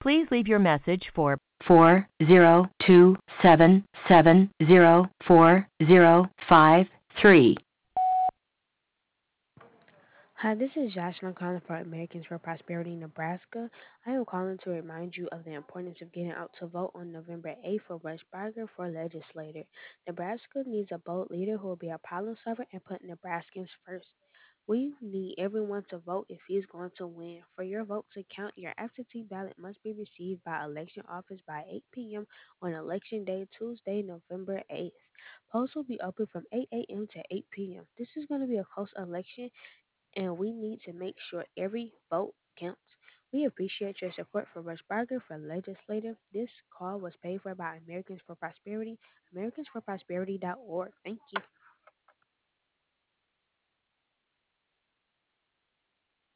Please leave your message for 40277040553. Hi, this is Jocelyn calling for Americans for Prosperity, Nebraska. I am calling to remind you of the importance of getting out to vote on November 8th for Rush Barger for legislator. Nebraska needs a bold leader who will be a problem solver and put Nebraskans first. We need everyone to vote if he is going to win. For your vote to count, your absentee ballot must be received by election office by 8 p.m. on election day, Tuesday, November 8th. Polls will be open from 8 a.m. to 8 p.m. This is going to be a close election and we need to make sure every vote counts. We appreciate your support for Rush Barger for legislative. This call was paid for by Americans for Prosperity, americansforprosperity.org. Thank you.